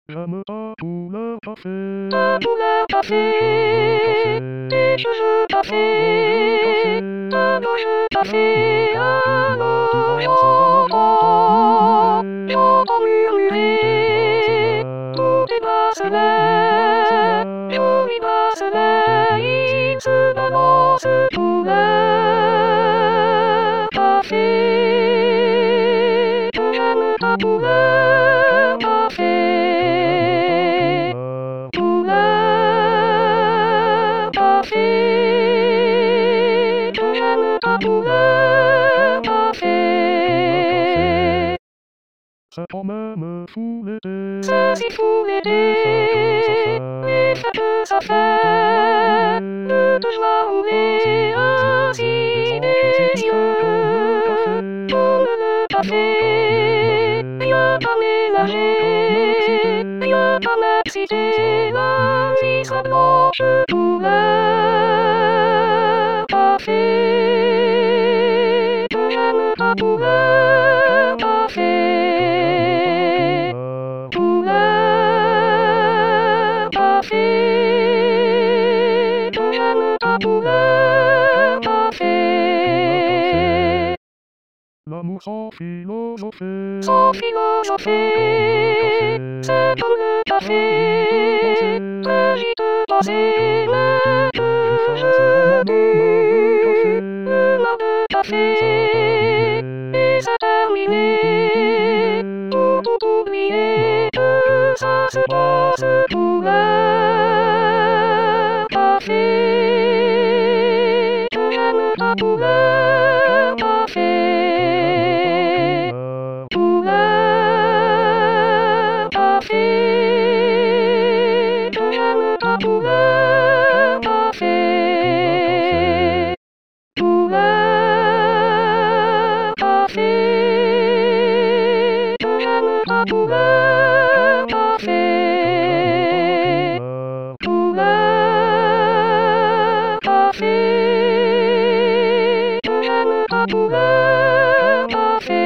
J'aime ta couleur café, Ta couleur café, tes cheveux café, ta gorge café, alors j'entends murmurer tous tes bracelets, jolis bracelets, ils se balancent couleur café, que j'aime ta couleur café. Couleur café, que j'aime ta couleur café. c'est quand même fou l'été, C'est si fou l'été, les fêtes que ça fait, de joie rouler ainsi des yeux, comme le café, rien qu'à mélanger, rien qu'à m'exciter, la vie sera blanche, couleur café, que j'aime ta couleur café. Couleur café, que j'aime ta couleur café. l'amour sans philosopher, Sans philosopher, c'est comme le café, que j'y te passer, mais que je bu le mar de café, et c'est terminé, tout oublier, que ça se passe, couleur café, que j'aime ta couleur café. Couleur café, que j'aime ta couleur café. Couleur café, que j'aime ta couleur café. Couleur café, que j'aime ta couleur café.